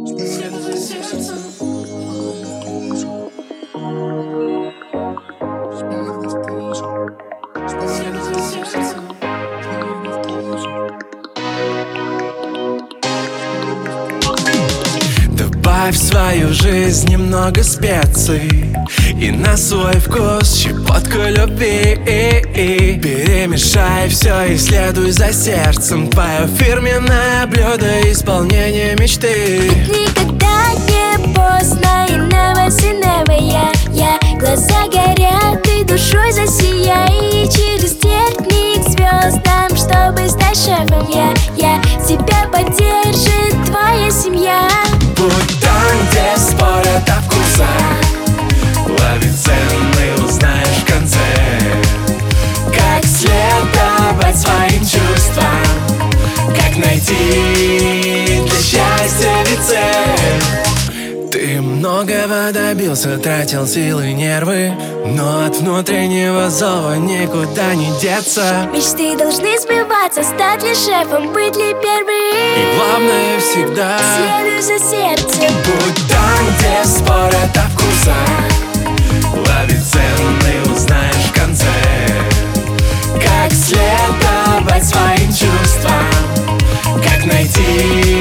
Следуй за сердцем. Следуй за сердцем. Добавь в свою жизнь немного специй и на свой вкус щепотку любви. Перемешай все и следуй за сердцем. Твое фирменное блюдо исполнения мечты. Никогда не поздно, и never say never, я глаза горят, и душой засияй. Через терник к звездам, чтобы стать шефом, я тебя поддержит твоя семья. Будь там, где спорят о вкусах, лови цены, узнаешь в конце, как следовать своим чувствам, как найти для счастья ведь цель. Ты многого добился, тратил силы и нервы, но от внутреннего зова никуда не деться. Мечты должны сбываться, стать ли шефом, быть ли первым. И главное всегда следуй за сердцем. Будь там, где спорят о вкусах, лови цены, узнаешь в конце, как следовать своим чувствам, как найти